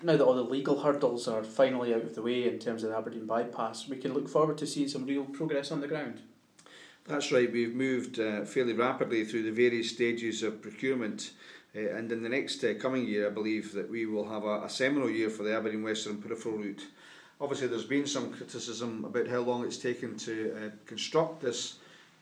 Now that all the legal hurdles are finally out of the way in terms of the Aberdeen bypass, we can look forward to seeing some real progress on the ground. That's right, we've moved fairly rapidly through the various stages of procurement, and in the next coming year I believe that we will have a seminal year for the Aberdeen Western Peripheral route. Obviously there's been some criticism about how long it's taken to construct this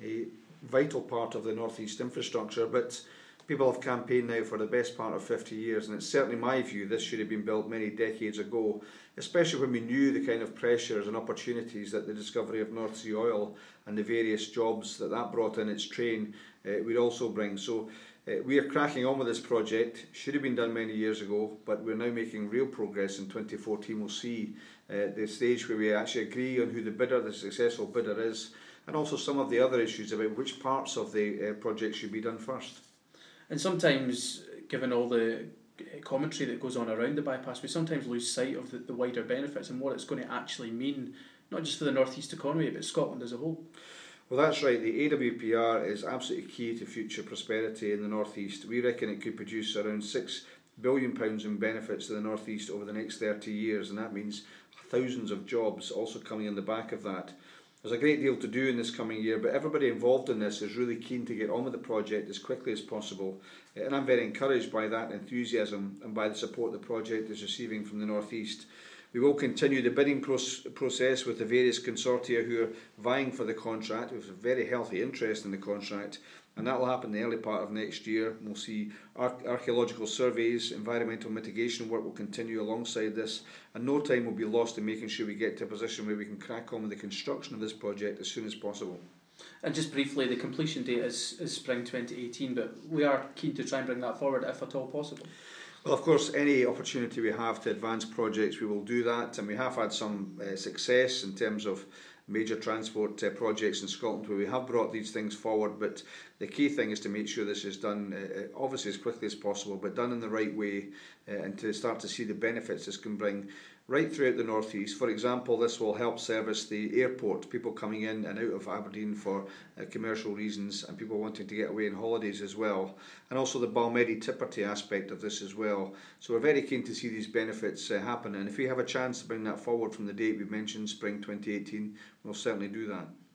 vital part of the North East infrastructure, but people have campaigned now for the best part of 50 years, and it's certainly my view this should have been built many decades ago, especially when we knew the kind of pressures and opportunities that the discovery of North Sea oil and the various jobs that brought in its train would also bring. So we are cracking on with this project. Should have been done many years ago, but we're now making real progress. In 2014 we'll see the stage where we actually agree on who the successful bidder is, and also some of the other issues about which parts of the project should be done first. And sometimes, given all the commentary that goes on around the bypass, we sometimes lose sight of the wider benefits and what it's going to actually mean, not just for the North East economy, but Scotland as a whole. Well, that's right. The AWPR is absolutely key to future prosperity in the North East. We reckon it could produce around £6 billion in benefits to the North East over the next 30 years, and that means thousands of jobs also coming in the back of that. There's a great deal to do in this coming year, but everybody involved in this is really keen to get on with the project as quickly as possible, and I'm very encouraged by that enthusiasm and by the support the project is receiving from the North East. We will continue the bidding process with the various consortia who are vying for the contract. We have a very healthy interest in the contract, and that will happen in the early part of next year. We'll see archaeological surveys, environmental mitigation work will continue alongside this, and no time will be lost in making sure we get to a position where we can crack on with the construction of this project as soon as possible. And just briefly, the completion date is spring 2018, but we are keen to try and bring that forward if at all possible. Well, of course, any opportunity we have to advance projects, we will do that, and we have had some success in terms of major transport projects in Scotland where we have brought these things forward, but the key thing is to make sure this is done obviously as quickly as possible, but done in the right way, and to start to see the benefits this can bring right throughout the North East. For example, this will help service the airport, people coming in and out of Aberdeen for commercial reasons, and people wanting to get away on holidays as well, and also the Balmedie Tipperty aspect of this as well. So we're very keen to see these benefits happen, and if we have a chance to bring that forward from the date we mentioned, spring 2018, we'll certainly do that.